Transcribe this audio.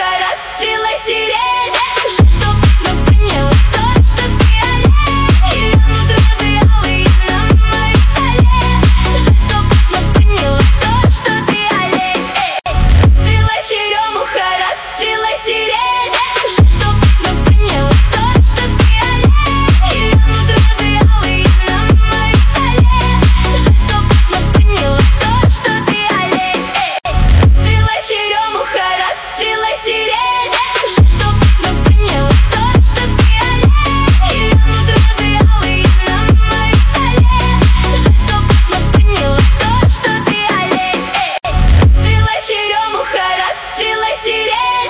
расцвела сирень. Жаль, что поздно поняла то, что ты олень. И вянут розы алые на моем столе. Жаль, что поздно поняла то, что ты олень. Расцвела черемуха, расцвела сирень. Жаль, что поздно поняла то, что ты олень. И вянут розы алые на моем столе. Жаль, что поздно поняла то, что ты олень. Расцвела черемуха, расцвела сирень.